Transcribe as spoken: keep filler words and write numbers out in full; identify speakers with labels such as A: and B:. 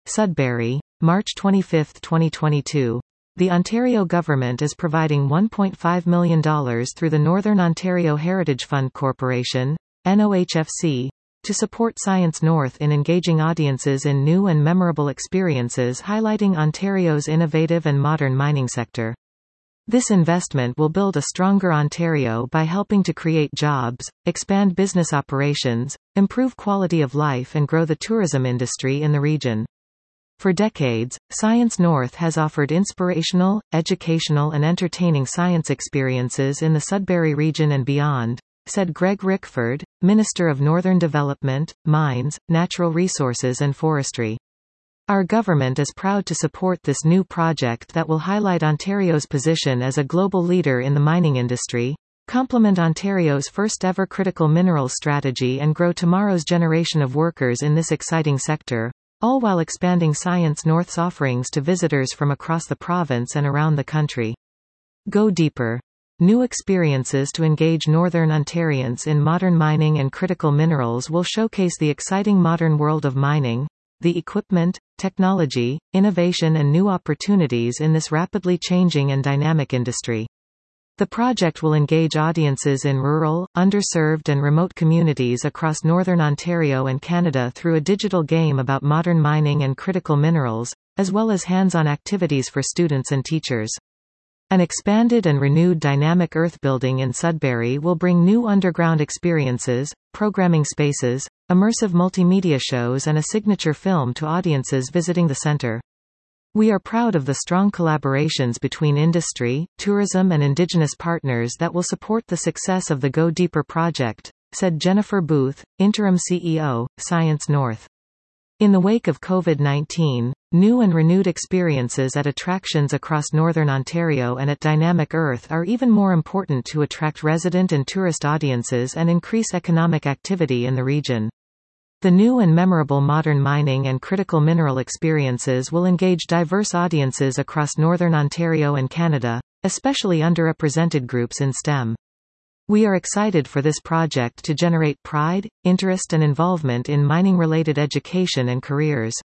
A: Sudbury, March twenty-fifth twenty twenty-two. The Ontario government is providing one point five million dollars through the Northern Ontario Heritage Fund Corporation, N O H F C, to support Science North in engaging audiences in new and memorable experiences highlighting Ontario's innovative and modern mining sector. This investment will build a stronger Ontario by helping to create jobs, expand business operations, improve quality of life and grow the tourism industry in the region. For decades, Science North has offered inspirational, educational and entertaining science experiences in the Sudbury region and beyond, said Greg Rickford, Minister of Northern Development, Mines, Natural Resources and Forestry. Our government is proud to support this new project that will highlight Ontario's position as a global leader in the mining industry, complement Ontario's first-ever critical minerals strategy and grow tomorrow's generation of workers in this exciting sector, all while expanding Science North's offerings to visitors from across the province and around the country. Go deeper. New experiences to engage Northern Ontarians in modern mining and critical minerals will showcase the exciting modern world of mining, the equipment, technology, innovation and new opportunities in this rapidly changing and dynamic industry. The project will engage audiences in rural, underserved and remote communities across Northern Ontario and Canada through a digital game about modern mining and critical minerals, as well as hands-on activities for students and teachers. An expanded and renewed dynamic earth building in Sudbury will bring new underground experiences, programming spaces, immersive multimedia shows and a signature film to audiences visiting the center. We are proud of the strong collaborations between industry, tourism and Indigenous partners that will support the success of the Go Deeper project, said Jennifer Booth, Interim C E O, Science North. In the wake of COVID nineteen, new and renewed experiences at attractions across Northern Ontario and at Dynamic Earth are even more important to attract resident and tourist audiences and increase economic activity in the region. The new and memorable modern mining and critical mineral experiences will engage diverse audiences across Northern Ontario and Canada, especially underrepresented groups in STEM. We are excited for this project to generate pride, interest and involvement in mining-related education and careers.